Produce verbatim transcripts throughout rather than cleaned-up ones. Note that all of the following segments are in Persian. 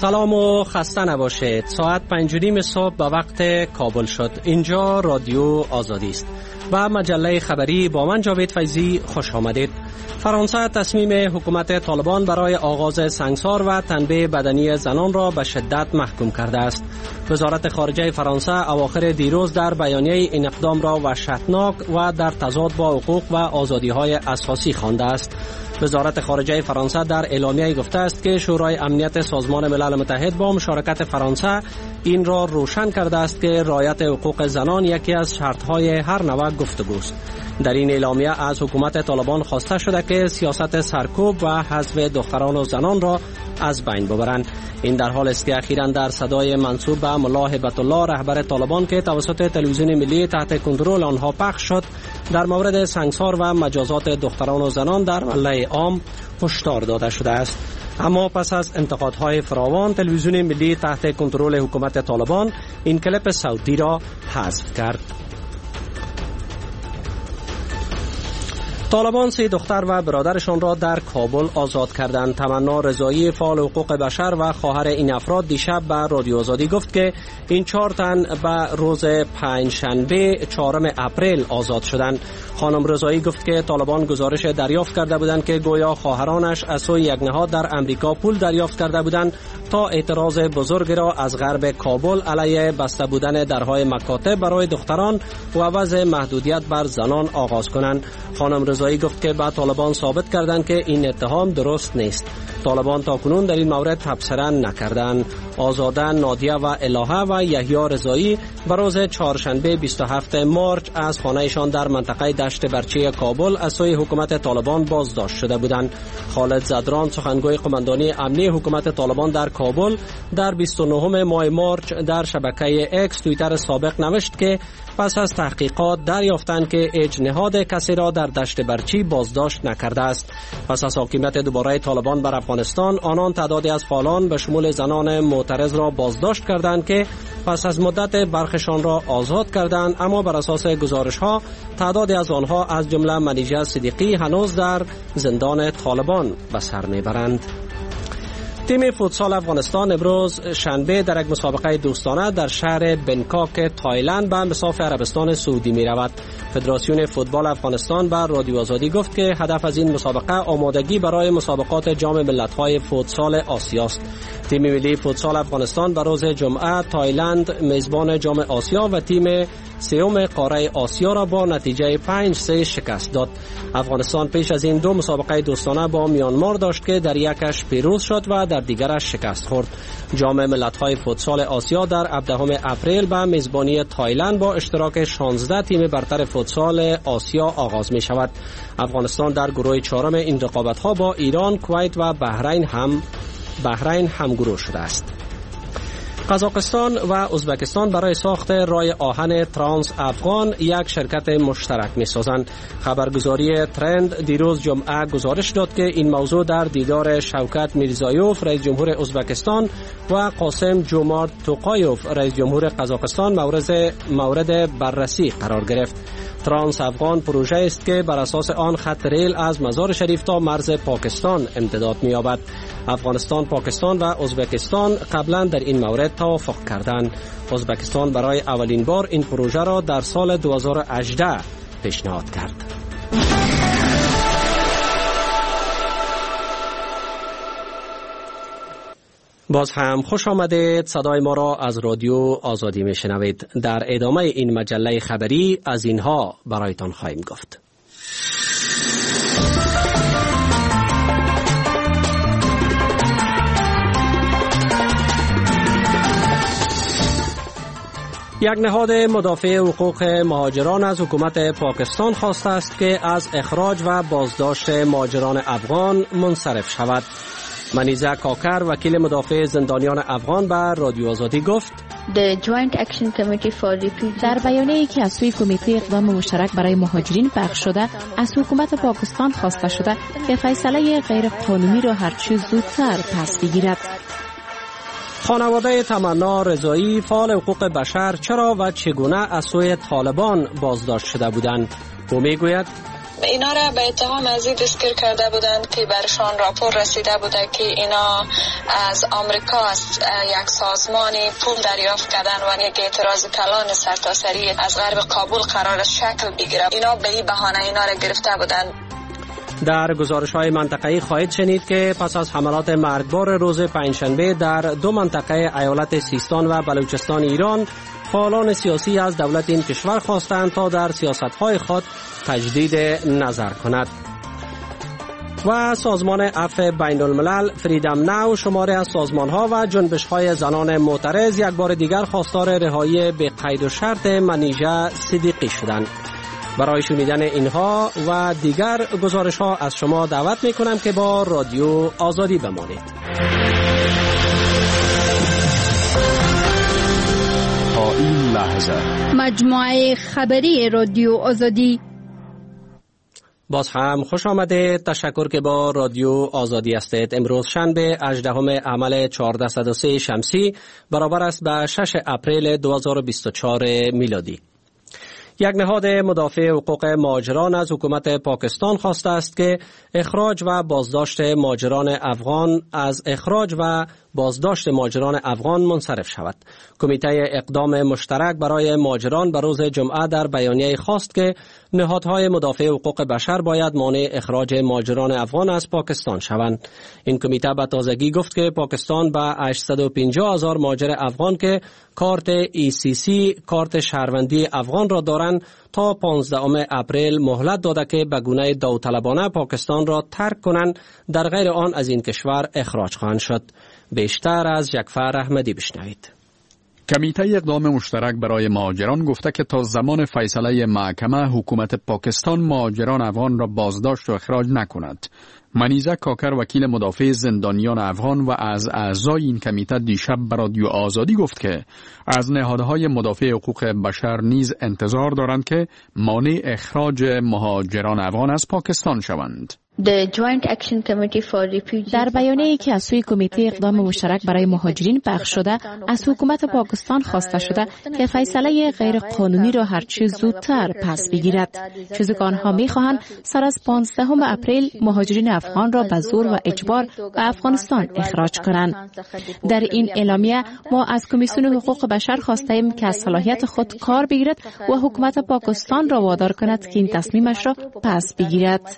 سلام و خسته نباشید. ساعت پنج و نیم صبح به وقت کابل شد. اینجا رادیو آزادی است و مجله خبری با من جاوید فیضی. خوش آمدید. فرانسه تصمیم حکومت طالبان برای آغاز سنگسار و تنبیه بدنی زنان را به شدت محکوم کرده است. وزارت خارجه فرانسه اواخر دیروز در بیانیه این اقدام را وحشتناک و در تضاد با حقوق و آزادی‌های اساسی خوانده است. وزارت خارجه فرانسه در اعلامیه گفته است که شورای امنیت سازمان ملل متحد با مشارکت فرانسه این را روشن کرده است که رعایت حقوق زنان یکی از شرط‌های هر نوع گفتگوست. در این اعلامیه از حکومت طالبان خواسته شده که سیاست سرکوب و حذف دختران و زنان را از بین ببرند. این در حال است که اخیراً در صدای منسوب به ملا هیبت الله رهبر طالبان که توسط تلویزیون ملی تحت کنترل آنها پخش شد در مورد سنگسار و مجازات دختران و زنان در ملأ عام هشدار داده شده است. اما پس از انتقادهای فراوان تلویزیون ملی تحت کنترل حکومت طالبان این کلیپ صوتی را حذف کرد. طالبان سه دختر و برادرشان را در کابل آزاد کردند. تمنا رضایی فعال حقوق بشر و خواهر این افراد دیشب به رادیو آزادی گفت که این چهار تن به روز پنجشنبه چهارم اپریل آزاد شدند. خانم رضایی گفت که طالبان گزارش دریافت کرده بودند که گویا خواهرانش از سوی یک نهاد در امریکا پول دریافت کرده بودند تا اعتراض بزرگ را از غرب کابل علیه بسته بودن درهای مکاتب برای دختران و وضع محدودیت بر زنان آغاز کنند. خانم رضایی گفت که بعد طالبان ثابت کردند که این اتهام درست نیست. طالبان تاکنون در این مورد تبصره نکردند. آزاده، نادیه و الهه و یحیی رضایی به روز چهارشنبه بیست و هفتم مارچ از خانه‌شان در منطقه دشت برچی کابل از سوی حکومت طالبان بازداشت شده بودند. خالد زدران سخنگوی قماندانی امنی حکومت طالبان در کابل در بیست و نهم ماه مارچ در شبکه اکس توییتر سابق نوشت که پس از تحقیقات دریافتند که هیچ نهاد کسی را در دشت برچی بازداشت نکرده است. پس از حاکمیت دوباره طالبان بر افغانستان آنان تعدادی از فعالان به شمول زنان معترض را بازداشت کردند که پس از مدت برخشان را آزاد کردند، اما بر اساس گزارش ها تعدادی از آنها از جمله منیژه صدیقی هنوز در زندان طالبان به سر میبرند. تیم فوتسال افغانستان امروز شنبه در یک مسابقه دوستانه در شهر بنکاک تایلند به مساف عربستان سعودی می رود. فدراسیون فوتبال افغانستان بر رادیو آزادی گفت که هدف از این مسابقه آمادگی برای مسابقات جام ملت‌های فوتسال آسیا است. تیم ملی فوتسال افغانستان در روز جمعه تایلند میزبان جام آسیا و تیم سوم قاره آسیا را با نتیجه پنج سه شکست داد. افغانستان پیش از این دو مسابقه دوستانه با میانمار داشت که در یکش پیروز شد و در دیگرش شکست خورد. جام ملت‌های فوتسال آسیا در هفدهم اپریل به میزبانی تایلند با اشتراک شانزده تیم برتر فوتسال آسیا آغاز می شود. افغانستان در گروه چهارم این رقابت‌ها با ایران، کویت و بحرین هم بحرین همگروه شده است. قزاقستان و ازبکستان برای ساخت راه آهن ترانس افغان یک شرکت مشترک می سازند. خبرگزاری ترند دیروز جمعه گزارش داد که این موضوع در دیدار شوکت میرزایوف رئیس جمهور ازبکستان و قاسم جومارت توقایوف رئیس جمهور قزاقستان مورد مورد بررسی قرار گرفت. ترانس افغان پروژه است که بر اساس آن خط ریل از مزار شریف تا مرز پاکستان امتداد می‌یابد. افغانستان، پاکستان و ازبکستان قبلا در این مورد توافق کردند. ازبکستان برای اولین بار این پروژه را در سال دو هزار و هجده پیشنهاد کرد. باز هم خوش آمدید. صدای ما را از رادیو آزادی می شنوید. در ادامه این مجله خبری از اینها برایتان خواهیم گفت. یک نهاد مدافع حقوق مهاجران از حکومت پاکستان خواسته است که از اخراج و بازداشت مهاجران افغان منصرف شود. منیزه کاکر وکیل مدافع زندانیان افغان به رادیو آزادی گفت در بیانیه‌ای که از سوی کمیته اقدام مشترک برای مهاجرین پخش شده از حکومت پاکستان خواسته شده که فیصله غیر قانونی را هرچه زودتر پس بگیرد. خانواده تمنا رضایی فعال حقوق بشر چرا و چگونه از سوی طالبان بازداشت شده بودند؟ او میگوید اینا را به اتهام از این دستگیر کرده بودند که برشان راپور رسیده بوده که اینا از آمریکا از یک سازمان پول دریافت کردن و یک اعتراض کلان سرتاسری از غرب کابل قرار شکل بگیره. اینا به این بهانه اینا را گرفته بودند. در گزارش‌های منطقه‌ای خواهید شنید که پس از حملات مرگبار روز پنجشنبه در دو منطقه ایالت سیستان و بلوچستان ایران، فعالان سیاسی از دولت این کشور خواستند تا در سیاست‌های خود تجدید نظر کند. و سازمان عفو بین الملل فریدم ناو شماری از سازمان‌ها و جنبش‌های زنان معترض یک بار دیگر خواستار رهایی به قید و شرط منیژه صدیقی شدند. برای شنیدن اینها و دیگر گزارش‌ها از شما دعوت می‌کنم که با رادیو آزادی بمانید. تا این لحظه مجموعه خبری رادیو آزادی. باز هم خوش آمده. تشکر که با رادیو آزادی هستید. امروز شنبه هجدهم عمل چهارصد و سه شمسی برابر است به شش اپریل دو هزار و بیست و چهار میلادی. یک نهاد مدافع حقوق مهاجران از حکومت پاکستان خواسته است که اخراج و بازداشت مهاجران افغان از اخراج و بازداشت مهاجران افغان منصرف شود. کمیته اقدام مشترک برای مهاجران به روز جمعه در بیانیه خواست که نهادهای مدافع حقوق بشر باید مانع اخراج مهاجران افغان از پاکستان شوند. این کمیته به تازگی گفت که پاکستان به هشتصد و پنجاه هزار مهاجر افغان که کارت ای سی سی کارت شهروندی افغان را دارند تا پانزدهم اپریل مهلت داده که به گونه داوطلبانه پاکستان را ترک کنند، در غیر آن از این کشور اخراج خواهند شد. بیشتر از جعفر احمدی بشنوید. کمیته اقدام مشترک برای مهاجران گفته که تا زمان فیصله محکمه حکومت پاکستان مهاجران افغان را بازداشت و اخراج نکند. منیزه کاکر وکیل مدافع زندانیان افغان و از اعضای این کمیته دیشب به رادیو آزادی گفت که از نهادهای مدافع حقوق بشر نیز انتظار دارند که مانع اخراج مهاجران افغان از پاکستان شوند. در بیانیه‌ای که از سوی کمیته اقدام مشترک برای مهاجرین پخش شده، از حکومت پاکستان خواسته شده که فیصله غیر قانونی را هرچه زودتر پس بگیرد، چیزی که آنها می‌خواهند سر از پانزدهم اپریل مهاجرین افغان را به زور و اجبار به افغانستان اخراج کنند. در این اعلامیه ما از کمیسیون حقوق بشر خواستیم که از صلاحیت خود کار بگیرد و حکومت پاکستان را وادار کند که این تصمیمش را پس بگیرد.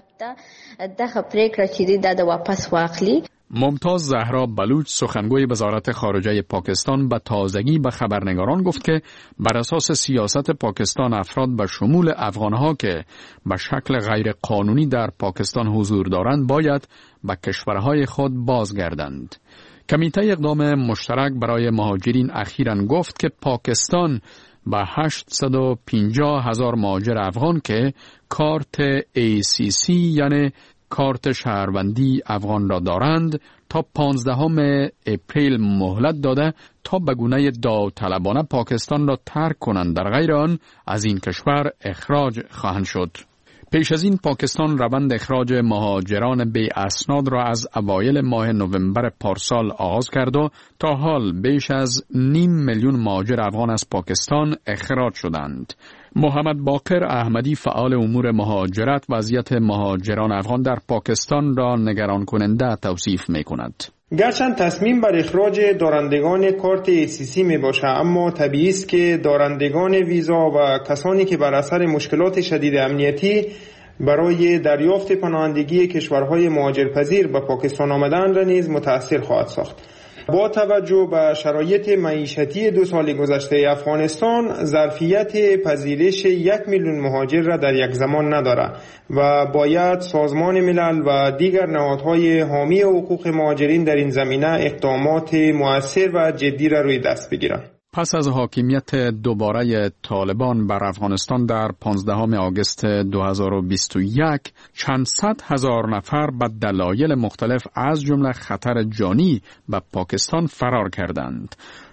ممتاز زهرا بلوچ سخنگوی وزارت خارجه پاکستان به تازگی به خبرنگاران گفت که بر اساس سیاست پاکستان افراد به شمول افغانها که به شکل غیر قانونی در پاکستان حضور دارند باید به کشورهای خود بازگردند. کمیته اقدام مشترک برای مهاجرین اخیراً گفت که پاکستان به هشتصد و پنجاه هزار مهاجر افغان که کارت ای سی سی یعنی کارت شهروندی افغان را دارند تا پانزدهم اپریل مهلت داده تا به گونه داوطلبانه پاکستان را ترک کنند، در غیر آن از این کشور اخراج خواهند شد. پیش از این پاکستان روند اخراج مهاجران بی اسناد را از اوایل ماه نوامبر پارسال آغاز کرد و تا حال بیش از نیم میلیون مهاجر افغان از پاکستان اخراج شدند. محمد باقر احمدی فعال امور مهاجرت وضعیت مهاجران افغان در پاکستان را نگران کننده توصیف می کند. گرچند تصمیم بر اخراج دارندگان کارت ای سی سی می باشه، اما طبیعی است که دارندگان ویزا و کسانی که بر اثر مشکلات شدید امنیتی برای دریافت پناهندگی کشورهای مهاجرپذیر به پاکستان آمدن را نیز متأثر خواهد ساخت. با توجه به شرایط معیشتی دو سال گذشته افغانستان، ظرفیت پذیرش یک میلیون مهاجر را در یک زمان ندارد و باید سازمان ملل و دیگر نهادهای حامی حقوق مهاجرین در این زمینه اقدامات مؤثر و جدی را روی دست بگیرند. پس از حاکمیت دوباره طالبان بر افغانستان در پانزدهم آگوست دو هزار و بیست و یک، چند صد هزار نفر به دلایل مختلف از جمله خطر جانی به پاکستان فرار کردند.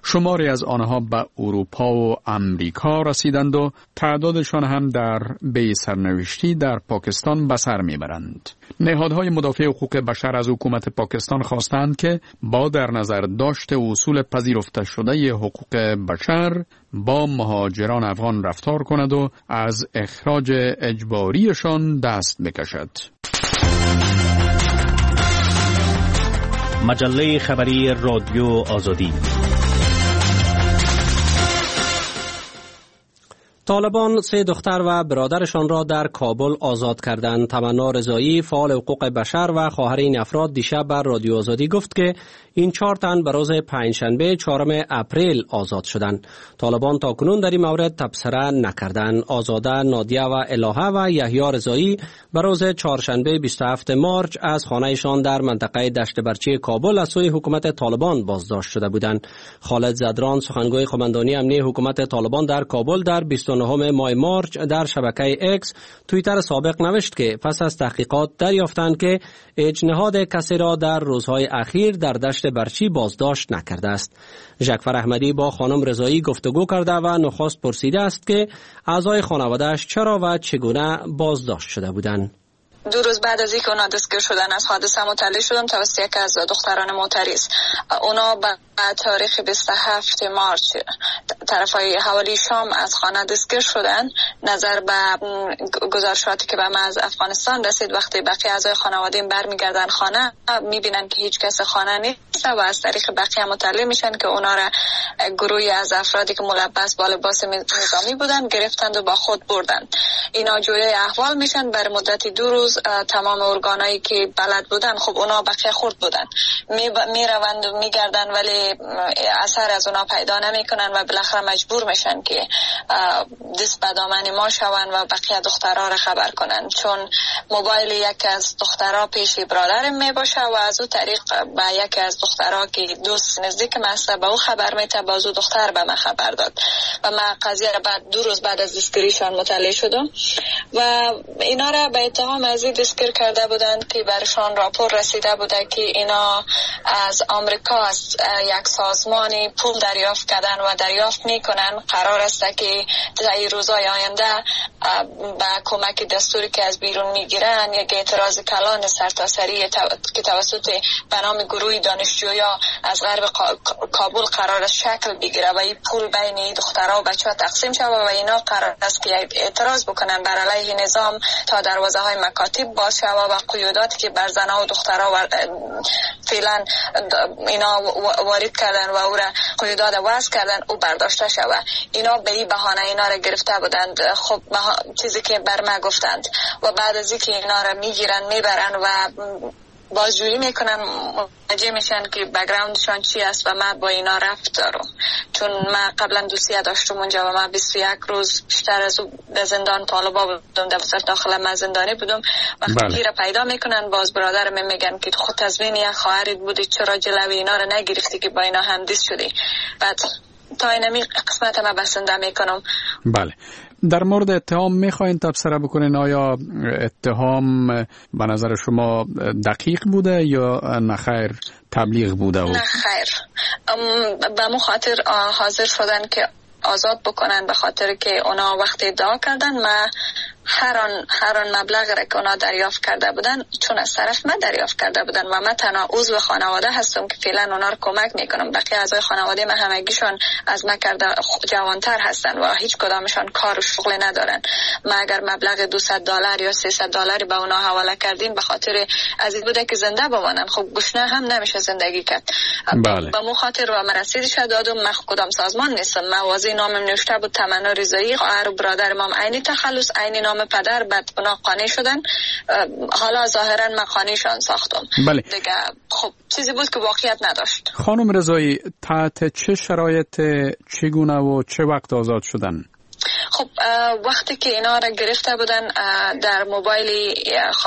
شماری از آنها به اروپا و امریکا رسیدند و تعدادشان هم در بی سرنوشتی در پاکستان به سر میبرند. نهادهای مدافع حقوق بشر از حکومت پاکستان خواستند که با در نظر داشت اصول پذیرفته شده حقوق بشر با مهاجران افغان رفتار کند و از اخراج اجباریشان دست بکشد. مجله خبری رادیو آزادی. طالبان سه دختر و برادرشان را در کابل آزاد کردند. تمنا رضایی، فعال حقوق بشر و خواهر این افراد دیشب بر رادیو آزادی گفت که این چهار تن به روز پنجشنبه چهارم اپریل آزاد شدند. طالبان تاکنون در این مورد تبصره نکردند. آزاده نادیه و الهه و یحیی رضایی به روز چهارشنبه بیست و هفتم مارچ از خانهشان در منطقه دشت برچی کابل از سوی حکومت طالبان بازداشت شده بودند. خالد زدران، سخنگوی قماندانی امنی حکومت طالبان در کابل، در بیست و نهم ماه مارچ در شبکه اکس توییتر سابق نوشت که پس از تحقیقات دریافتند که اجنهاد کسی را در روزهای اخیر در دشت برچی بازداشت نکرده است. ژکفر احمدی با خانم رضایی گفتگو کرده و نخست پرسیده است که اعضای خانواده‌اش چرا و چگونه بازداشت شده بودند. دو روز بعد از اینکه اونا دستگیر شدن از حادثه مطلع شدم توسط یکی از دختران معترض. اونا به تاریخ بیست و هفتم مارچ طرفای حوالی شام از خانه دستگیر شدن. نظر به گزارشاتی که به ما از افغانستان رسید، وقتی بقیه اعضای خانواده برمیگردن خانه میبینن که هیچ کس خانه نیست و از طریق بقیه مطلع میشن که اونا را گروهی از افرادی که ملبس با لباس نظامی بودن گرفتند و با خود بردن. اینا جویای احوال میشن. بر مدت دو روز تمام ارگانایی که بلد بودن، خب اونا بقیه خورد بودن، می روند و میگردن ولی اثر از اونا پیدا نمیکنن و بالاخره مجبور میشن که دست به دامن ما شون و بقیه دخترها را خبر کنن، چون موبایل یکی از دخترها پیش برادرم می باشه و از او طریق با یکی از دخترها که دوست نزدیک مسته به او خبر میته، باز او دختر به من خبر داد و من قضیه را بعد دو روز بعد از دستگیریشان مطلع شدم و اینا را به اتهام از دستگیر کرده بودند که برشان راپور رسیده بوده که اینا از آمریکا از یک سازمانی پول دریافت کردن و دریافت میکنن. قرار است که در روزهای آینده با کمک دستوری که از بیرون میگیرن یک اعتراض کلان سرتاسری که توسط به نام گروه دانشجویا از غرب کابل قرار است شکل بگیره و این پول بین دخترها و بچه‌ها تقسیم شود و اینا قرار است که اعتراض بکنن بر علیه نظام تا دروازه های مکاتب باز شود و قیوداتی که بر زنها و دخترها فعلا اینا وارد کردن و او را قیودات وضع کردن او برداشته شود. اینا به این بهانه اینا را گرفته بودند. خب چیزی که بر ما گفتند و بعد از اینکه اینا را میگیرن میبرن و بازجویی میکنن متوجه میشن که بک‌گراندشان چی است و من با اینا رفت دارم، چون من قبلا دوسیه داشتم اونجا و من بیست و یک روز بیشتر از در زندان طالبا بودم، در داخل من زندانی بودم. وقتی بله. را پیدا میکنن باز برادرم میگن که خود تضمین یک خواهرت بودی، چرا جلوی اینا رو نگرفتی که با اینا همدیس شدی. بعد تا اینمی قسمت ما بسنده میکنم. بله. در مورد اتهام میخواین تبصره بکنین، آیا اتهام به نظر شما دقیق بوده یا نخیر تبلیغ بوده؟ نخیر، به مخاطر حاضر شدن که آزاد بکنن به خاطر که اونا وقتی ادعا کردن ما هر آن هر آن مبلغ را که اونا دریافت کرده بودن چون از طرف من دریافت کرده بودن و من تنها عضو خانواده هستم که فعلا اونا رو کمک میکنم. بقیه اعضای خانواده من همگیشون از من کرده جوانتر هستن و هیچ کدامشون کار و شغل ندارن. ما اگر مبلغ دویست دلار یا سیصد دلاری به اونا حواله کردیم به خاطر از این بوده که زنده بمانن. خب گشنه هم نمیشه زندگی کرد. بله. به مخاطر و مرسیدش دادم. من کدام سازمان نیستم. موازی نامم نوشته بود تمنا رضایی، خواهر و برادرم هم عین تخلص عین نام پدر، بعد اونا قانع شدن. حالا ظاهرا من قانعشان ساختم. بله. دیگه خب چیزی بود که واقعیت نداشت. خانم رضایی تحت چه شرایط، چگونه و چه وقت آزاد شدن؟ خب وقتی که اینا را گرفته بودن در موبایل خواهر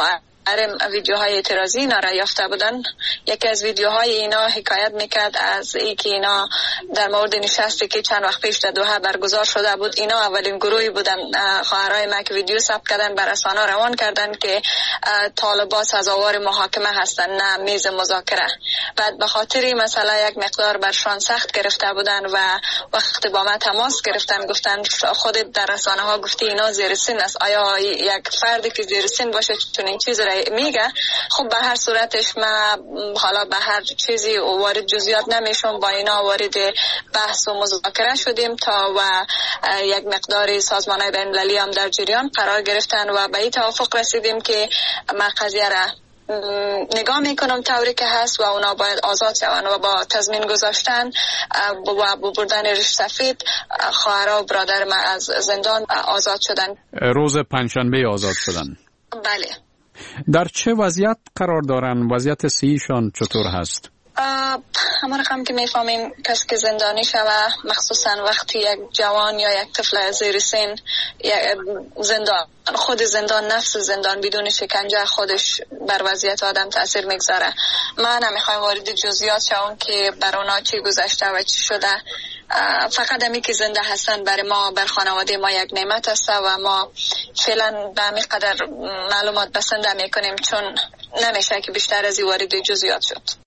ویدیوهای اعتراضی اینا را یافته بودن. یکی از ویدیوهای اینا حکایت میکرد از اینکه اینا در مورد نشستی که چند وقت پیش در دوحه برگزار شده بود، اینا اولین گروهی بودن خواهرای ما که ویدیو ثبت کردن بر رسانه روان کردن که طالبان سزاوار محاکمه هستن نه میز مذاکره. بعد به خاطر مثلا یک مقدار برشان سخت گرفته بودن و وقتی با ما تماس گرفتن گفتن خودت در رسانه ها گفتی اینا زیر سن است، آیا یک فردی که زیر سن باشه چون این چیز را میگه؟ خب به هر صورتش ما حالا به هر چیزی وارد جزئیات نمیشم، با اینا وارد بحث و مذاکره شدیم تا و یک مقداری سازمان‌های بین‌المللی هم در جریان قرار گرفتن و به این توافق رسیدیم که ما قضیه را نگاه میکنم طوری که هست و اونا باید آزاد شوند و با تضمین گذاشتن و بردن ریش سفید خواهرها و برادر ما از زندان آزاد شدن. روز پنجشنبه آزاد شدن. بله. در چه وضعیت قرار دارن؟ وضعیت صحیشان چطور هست؟ همه رقم که میفهمین کسی که زندانی شوه، مخصوصا وقتی یک جوان یا یک طفل زیر سن زندان، خود زندان نفس زندان بدون شکنجه خودش بر وضعیت آدم تاثیر میگذاره. ما نمیخوایم وارد جزئیات شوم که بر اونا چی گذشته و چی شده. فقط همی که زنده هستن برای ما، بر خانواده ما یک نعمت است و ما فعلا به همین قدر معلومات بسنده میکنیم چون نمیشه که بیشتر از این وارد جزئیات شد.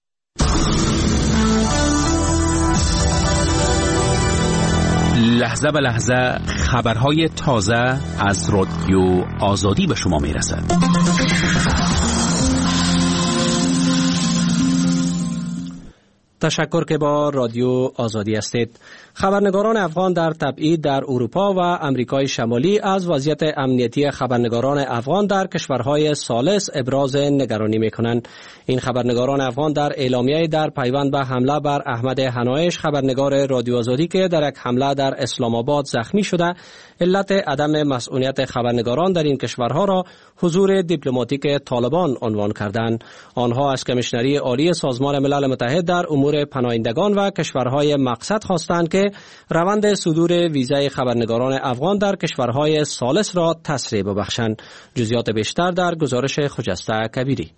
لحظه به لحظه خبرهای تازه از رادیو آزادی به شما میرسد. تشکر که با رادیو آزادی هستید. خبرنگاران افغان در تبعید در اروپا و امریکای شمالی از وضعیت امنیتی خبرنگاران افغان در کشورهای ثالث ابراز نگرانی می‌کنند. این خبرنگاران افغان در اعلامیه در پیوند به حمله بر احمد حنایش خبرنگار رادیو آزادی که در یک حمله در اسلام آباد زخمی شده، علت عدم مسئولیت خبرنگاران در این کشورها را حضور دیپلماتیک طالبان عنوان کردند. آنها از کمیشنری عالی سازمان ملل متحد در امور پناهندگان و کشورهای مقصد خواستند که روند صدور ویزای خبرنگاران افغان در کشورهای ثالث را تسریع ببخشند. جزئیات بیشتر در گزارش خجسته کبیری.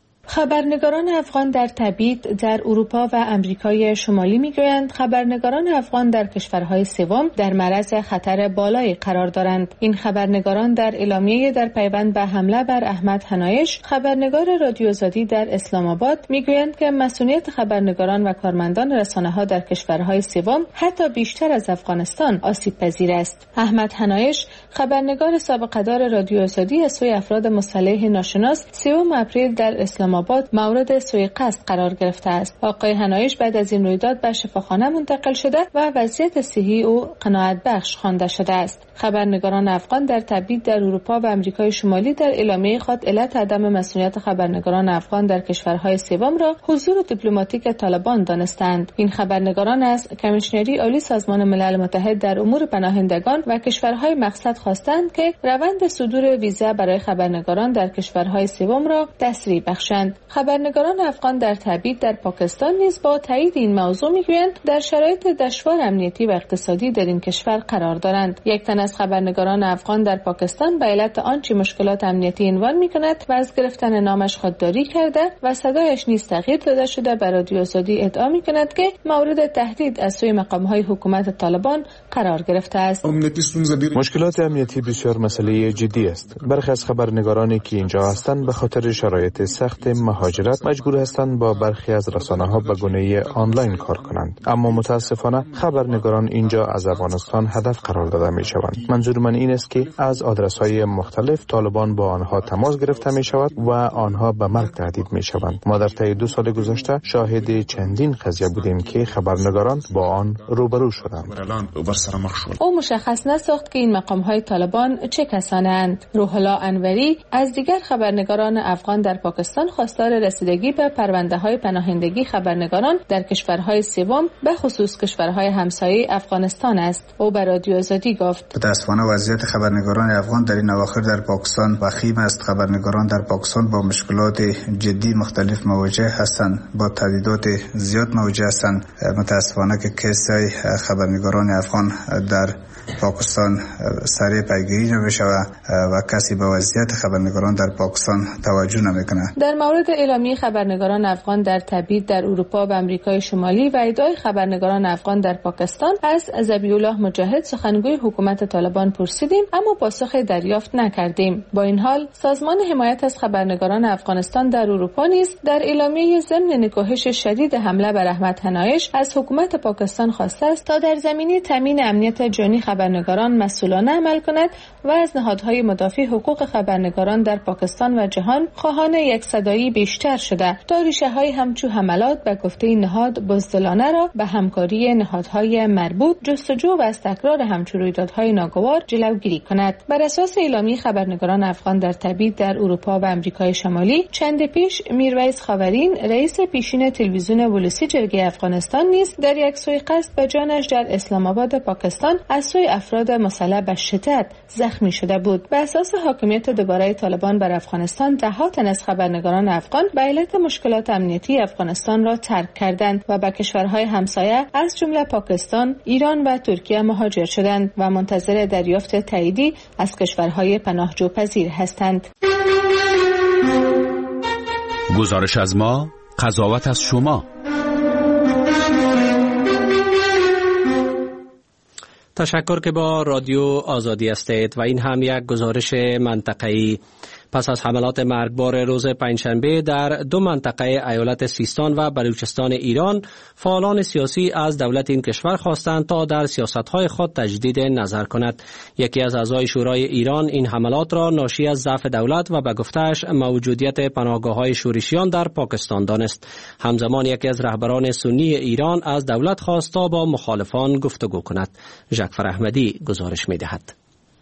خبرنگاران افغان در تبعید در اروپا و امریکای شمالی میگویند خبرنگاران افغان در کشورهای سوم در معرض خطر بالایی قرار دارند. این خبرنگاران در اعلامیه در پیوند به حمله بر احمد حنایش خبرنگار رادیو آزادی در اسلام آباد میگویند که مسئولیت خبرنگاران و کارمندان رسانه‌ها در کشورهای سوم حتی بیشتر از افغانستان آسیب پذیر است. احمد حنایش خبرنگار سابقه‌دار رادیو آزادی از سوی افراد مسلح ناشناس سوم اپریل در اسلام آباد مورد سوء قصد قرار گرفته است. آقای حنایش بعد از این رویداد به شفاخانه منتقل شده و وضعیت صحی او قناعت بخش خوانده شده است. خبرنگاران افغان در تبعید در اروپا و امریکای شمالی در اعلامیه خود علت عدم مسئولیت خبرنگاران افغان در کشورهای سوم را حضور دیپلماتیک طالبان دانستند. این خبرنگاران از کمیشنری عالی سازمان ملل متحد در امور پناهندگان و کشورهای مقصد خواستند که روند صدور ویزا برای خبرنگاران در کشورهای سوم را تسریع بخشند. خبرنگاران افغان در تبعید در پاکستان نیز با تایید این موضوع میگویند در شرایط دشوار امنیتی و اقتصادی در این کشور قرار دارند. یک تن از خبرنگاران افغان در پاکستان به علت آنچه مشکلات امنیتی عنوان میکند و از گرفتن نامش خودداری کرده و صدایش نیز تغییر داده شده به رادیو آزادی ادعا میکند که مورد تهدید از سوی مقام‌های حکومت طالبان قرار گرفته است. مشکلات امنیتی بسیار مسئله جدی است. برخی از خبرنگارانی که اینجا هستند به خاطر شرایط سخت مهاجرت مجبور هستند با برخی از رسانه‌ها به گونه آنلاین کار کنند، اما متاسفانه خبرنگاران اینجا از افغانستان هدف قرار داده می‌شوند. منظور من این است که از آدرس‌های مختلف طالبان با آنها تماس گرفته می‌شود و آنها به مرگ تهدید می‌شوند. ما در طی دو سال گذشته شاهد چندین قضیه بودیم که خبرنگاران با آن روبرو شدند. او مشخص نساخت که این مقام‌های طالبان چه کسانند. روح الله انوری از دیگر خبرنگاران افغان در پاکستان خواستار رسیدگی به پرونده‌های پناهندگی خبرنگاران در کشورهای سوم به خصوص کشورهای همسایه افغانستان است. او به رادیو آزادی گفت: متأسفانه وضعیت خبرنگاران افغان در این اواخر در پاکستان وخیم است. خبرنگاران در پاکستان با مشکلات جدی مختلف مواجه هستند، با تهدیدات زیاد مواجه هستند. متأسفانه که کیس‌های خبرنگاران افغان در پاکستان سریع پیگیری نمیشه و کسی به وضعیت خبرنگاران در پاکستان توجه نمیکنه. در مورد اعلامیه خبرنگاران افغان در تبعید در اروپا و آمریکای شمالی و ادعای خبرنگاران افغان در پاکستان از ذبیح الله مجاهد سخنگوی حکومت طالبان پرسیدیم، اما پاسخ دریافت نکردیم. با این حال سازمان حمایت از خبرنگاران افغانستان در اروپا نیز در اعلامیه ضمن نکوهش شدید حمله بر احمد حنایش از حکومت پاکستان خواسته است تا در زمینه تامین امنیت جانی خبرنگاران مسئولانه عمل کند و از نهادهای مدافع حقوق خبرنگاران در پاکستان و جهان خواهان یک صدایی بیشتر شده تا ریشه‌های همچو حملات به گفته این نهاد بزدلانه را به همکاری نهادهای مربوط جستجو و از تکرار همچو رویدادهای ناگوار جلوگیری کند. بر اساس اعلامیه خبرنگاران افغان در تبعید در اروپا و آمریکای شمالی، چند پیش میرویس خاورین رئیس پیشین تلویزیون ولسی جرگه افغانستان نیز در یک سوی قصد به جانش در اسلام آباد پاکستان از سوی افراد مسلح به شدت زخمی شده بود. به اساس حاکمیت دوباره طالبان بر افغانستان، ده تن از خبرنگاران افغان به علت مشکلات امنیتی افغانستان را ترک کردند و به کشورهای همسایه از جمله پاکستان، ایران و ترکیه مهاجر شدند و منتظر دریافت تاییدی از کشورهای پناهجو پذیر هستند. گزارش از ما، قضاوت از شما. تشکر که با رادیو آزادی هستید و این هم یک گزارش منطقه‌ای. پس از حملات مرگبار روز پنجشنبه در دو منطقه ایالت سیستان و بلوچستان ایران، فعالان سیاسی از دولت این کشور خواستند تا در سیاست‌های خود تجدید نظر کند. یکی از اعضای شورای ایران این حملات را ناشی از ضعف دولت و به گفته‌اش موجودیت پناهگاه‌های شورشیان در پاکستان دانست. همزمان یکی از رهبران سنی ایران از دولت خواست تا با مخالفان گفتگو کند. ژکفر احمدی گزارش می‌دهد.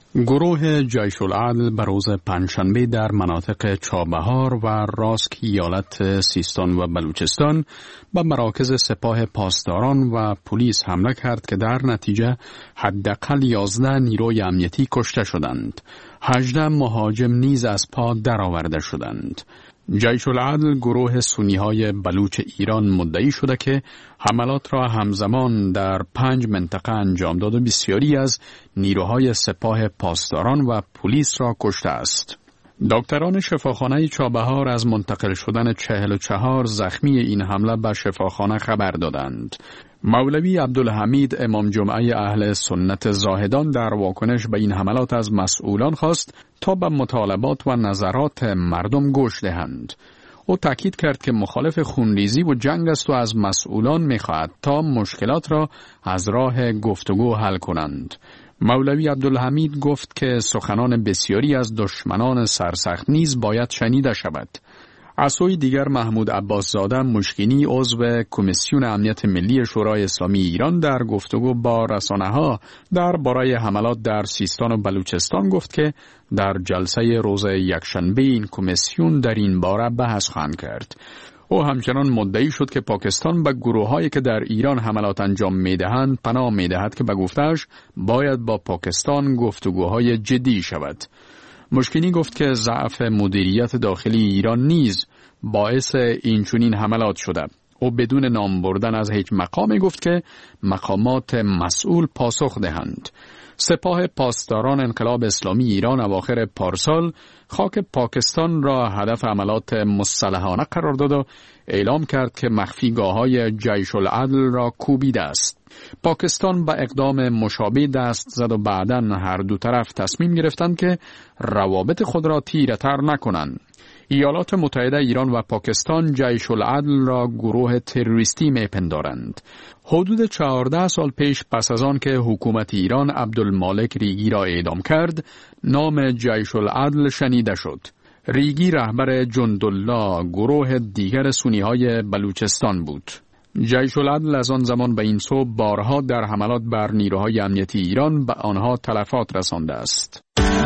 گروه جیش العدل به روز پنجشنبه در مناطق چابهار و راسک ایالت سیستان و بلوچستان به مراکز سپاه پاسداران و پلیس حمله کرد که در نتیجه حداقل یازده نیروی امنیتی کشته شدند. هجده مهاجم نیز از پا درآورده شدند. جیش العدل گروه سنی‌های بلوچ ایران مدعی شده که حملات را همزمان در پنج منطقه انجام داد و بسیاری از نیروهای سپاه پاسداران و پلیس را کشته است. دکتران شفاخانه چابهار از منتقل شدن چهل و چهار زخمی این حمله به شفاخانه خبر دادند. مولوی عبدالحمید امام جمعه اهل سنت زاهدان در واکنش به این حملات از مسئولان خواست تا به مطالبات و نظرات مردم گوش دهند. او تاکید کرد که مخالف خونریزی و جنگ است و از مسئولان می‌خواهد تا مشکلات را از راه گفتگو حل کنند. مولوی عبدالحمید گفت که سخنان بسیاری از دشمنان سرسخت نیز باید شنیده شود. از سوی دیگر محمود عباس زاده مشکینی عضو کمیسیون امنیت ملی شورای اسلامی ایران در گفتگو با رسانه‌ها درباره حملات در سیستان و بلوچستان گفت که در جلسه روز یکشنبه این کمیسیون در این باره بحث خواهند کرد. او همچنان مدعی شد که پاکستان به گروه‌هایی که در ایران حملات انجام می‌دهند پناه می‌دهد که به گفته‌اش باید با پاکستان گفتگوهای جدی شود. مشکینی گفت که ضعف مدیریت داخلی ایران نیز باعث اینچنین حملات شده. او بدون نام بردن از هیچ مقامی گفت که مقامات مسئول پاسخ دهند. سپاه پاسداران انقلاب اسلامی ایران اواخر پارسال خاک پاکستان را هدف حملات مسلحانه قرار داد و اعلام کرد که مخفیگاه‌های جیش العدل را کوبیده است. پاکستان به اقدام مشابه دست زد و بعداً هر دو طرف تصمیم گرفتند که روابط خود را تیره‌تر نکنند. ایالات متحده ایران و پاکستان جیش العدل را گروه تروریستی میپندارند. حدود چهارده سال پیش پس از آن که حکومت ایران عبدالمالک ریگی را اعدام کرد، نام جیش العدل شنیده شد. ریگی رهبر جندالله گروه دیگر سنی‌های بلوچستان بود. جیش العدل از آن زمان به این سو بارها در حملات بر نیروهای امنیتی ایران به آنها تلفات رسانده است.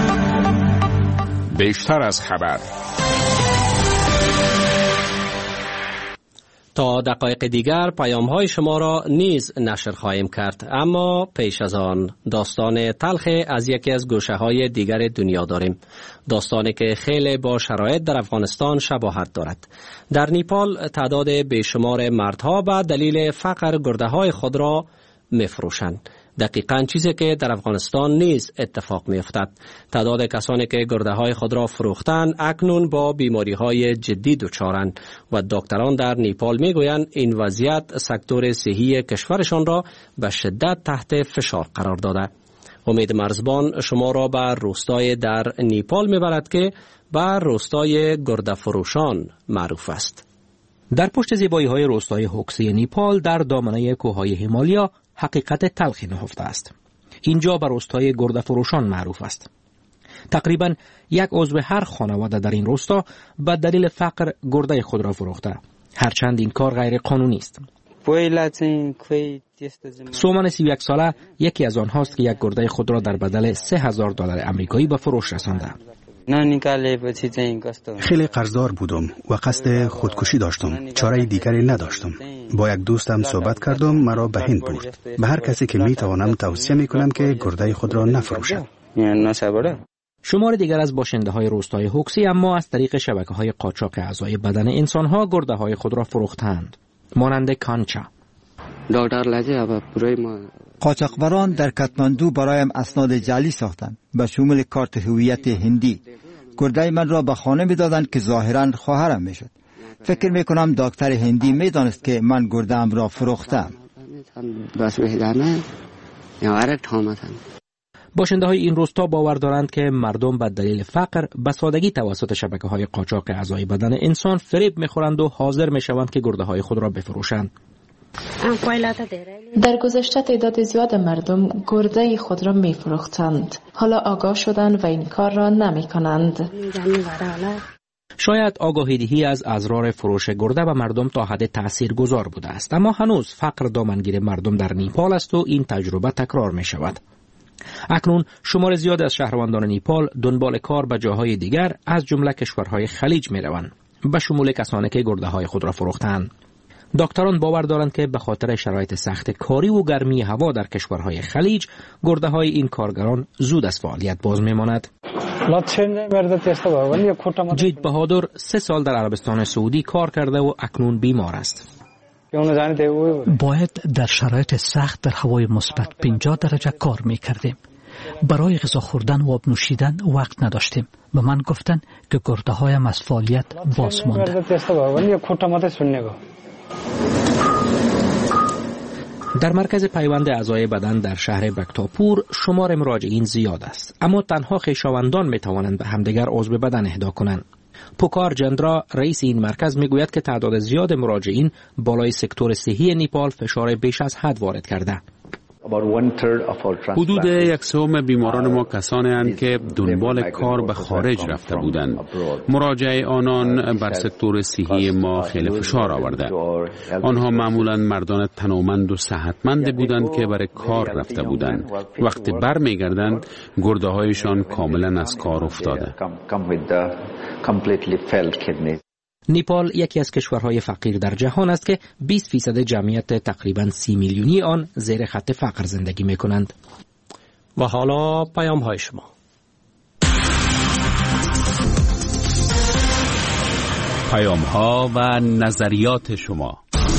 بیشتر از خبر. تا دقایق دیگر پیام‌های شما را نیز نشر خواهیم کرد، اما پیش از آن داستان تلخ از یکی از گوشه‌های دیگر دنیا داریم. داستانی که خیلی با شرایط در افغانستان شباهت دارد. در نیپال تعداد بیشمار مردها به دلیل فقر گرده‌های خود را می‌فروشند. دقیقاً چیزی که در افغانستان نیز اتفاق می افتد. تعداد کسانی که گرده های خود را فروختند اکنون با بیماری های جدی دچارند و دکتران در نیپال می گویند این وضعیت سکتور صحی کشورشان را به شدت تحت فشار قرار داده. امید مرزبان شما را به روستای در نیپال می برد که به روستای گرده فروشان معروف است. در پشت زیبایی های روستای هوکسی نیپال در دامنه کوههای هیمالیا حقیقت تلخی نهفته است. اینجا به روستای گرده فروشان معروف است. تقریبا یک عضو هر خانواده در این روستا به دلیل فقر گرده خود را فروخته، هرچند این کار غیر قانونی است. سومن سی و یک ساله یکی از آنهاست که یک گرده خود را در بدل سه هزار دلار آمریکایی به فروش رسانده. خیلی قرضدار بودم و قصد خودکشی داشتم. چاره دیگری نداشتم. با یک دوستم صحبت کردم، مرا به هند برد. به هر کسی که می توانم توصیه می کنم که گرده خود را نفروشد. شمار دیگر از باشنده های روستای هوکسی اما از طریق شبکه های قاچاق اعضای بدن انسان ها گرده های خود را فروختند، مانند کانچا. قاچاقبران در کاتماندو برایم اسناد جعلی ساختند به شمول کارت هویت هندی. گرده من را به خانه می دادند که ظاهرا خواهرم می شد. فکر می کنم دکتر هندی می دانست که من گرده ام را فروختم. باشنده های این روستا باور دارند که مردم به دلیل فقر به سادگی توسط شبکه های قاچاق اعضای بدن انسان فریب می خورند و حاضر می شوند که گرده های خود را بفروشند. در گذشته تعداد زیاد مردم گرده خود را می فروختند. حالا آگاه شدند و این کار را نمی کنند. شاید آگاهی‌دهی از اضرار فروش گرده به مردم تا حد تأثیر گذار بوده است، اما هنوز فقر دامنگیر مردم در نیپال است و این تجربه تکرار می شود. اکنون شمار زیاد از شهروندان نیپال دنبال کار به جاهای دیگر از جمله کشورهای خلیج می روند، به شمول کسانی که گرده های خود را فروختند. دکتران باور دارند که به خاطر شرایط سخت کاری و گرمی هوا در کشورهای خلیج گرده های این کارگران زود از فعالیت باز می ماند. جید بهادر سه سال در عربستان سعودی کار کرده و اکنون بیمار است. باید در شرایط سخت در هوای مثبت پنجاه درجه کار می کردیم. برای غذا خوردن و آب نوشیدن وقت نداشتیم. به من گفتن که گرده هایم از فعالیت باز مانده. در مرکز پیوند اعضای بدن در شهر بکتاپور شمار مراجعین زیاد است، اما تنها خویشاوندان می توانند به همدیگر عضو بدن اهدا کنند. پوکار جندرا رئیس این مرکز می گوید که تعداد زیاد مراجعین بالای سکتور صحی نیپال فشار بیش از حد وارد کرده. حدود یک سوم بیماران ما کسانی اند که دنبال کار به خارج رفته بودند. مراجعه آنان بر سکتور صحی ما خیلی فشار آورده. آنها معمولا مردان تنومند و صحتمند بودند که برای کار رفته بودند. وقتی بر می گردند گرده هایشان کاملا از کار افتاده. نیپال یکی از کشورهای فقیر در جهان است که بیست فیصد جمعیت تقریباً سی میلیونی آن زیر خط فقر زندگی می کنند. و حالا پیام های شما. پیام ها و نظریات شما.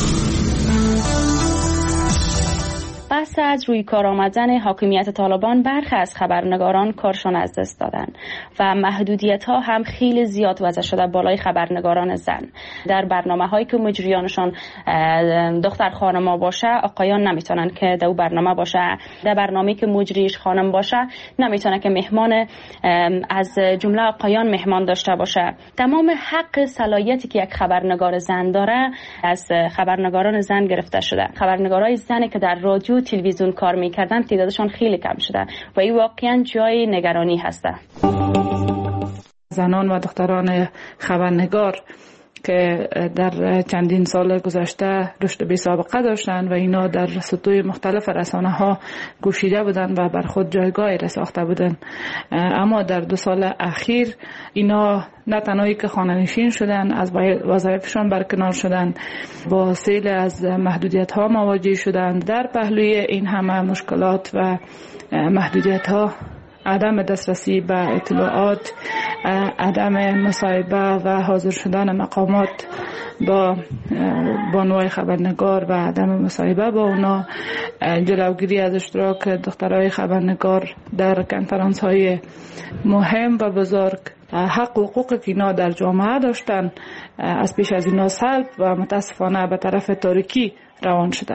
پس از روی کار آمدن حاکمیت طالبان برخی از خبرنگاران کارشان از دست دادن و محدودیت ها هم خیلی زیاد وضع شده بالای خبرنگاران زن. در برنامه هایی که مجریانشان دختر خانما باشه آقایان نمیتونن که در برنامه باشه، در برنامه‌ای که مجریش خانم باشه نمیتونه که مهمان از جمله آقایان مهمان داشته باشه. تمام حق صلاحیتی که یک خبرنگار زن داره از خبرنگاران زن گرفته شده. خبرنگارای زنی که در رادیو تلویزیون کار میکردن تعدادشان خیلی کم شده و این واقعا جای نگرانی هسته. زنان و دختران خبرنگار که در چندین سال گذشته رشد بی سابقه داشتند و اینا در سطوح مختلف رسانه ها گوشیده بودند و بر خود جایگاهی را ساخته بودند، اما در دو سال اخیر اینا نه تنهایی که خانه‌نشین شدن، از وظایفشان برکنار شدن، با سیل از محدودیت ها مواجه شدند. در پهلوی این همه مشکلات و محدودیت ها عدم دسترسی به اطلاعات عدم مصاحبه و حاضر شدن مقامات با بانوای خبرنگار و عدم مصاحبه با اونا، جلوگیری از اشتراک دخترای خبرنگار در کنفرانس های مهم و بزرگ، حق و حقوق که اینا در جامعه داشتن از پیش از اینا سلب و متاسفانه به طرف تاریکی روان شدن.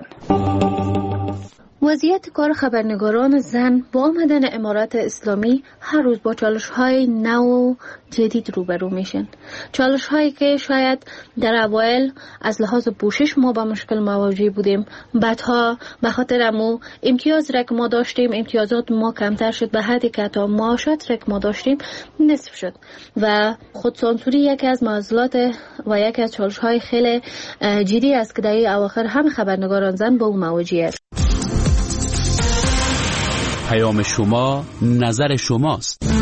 وضعیت کار خبرنگاران زن با آمدن امارات اسلامی هر روز با چالش‌های نو و جدید روبرو میشن. چالش‌هایی که شاید در اوایل از لحاظ پوشش ما با مشکل مواجه بودیم، بعدها به خاطر امو امتیاز را که ما داشتیم، امتیازات ما کمتر شد به حدی که تا معاشات را که ما داشتیم نصف شد و خودسانسوری یکی از معضلات و یکی از چالش‌های خیلی جدی است که در اواخر هم خبرنگاران زن با اون مواجه است. پیام شما، نظر شماست.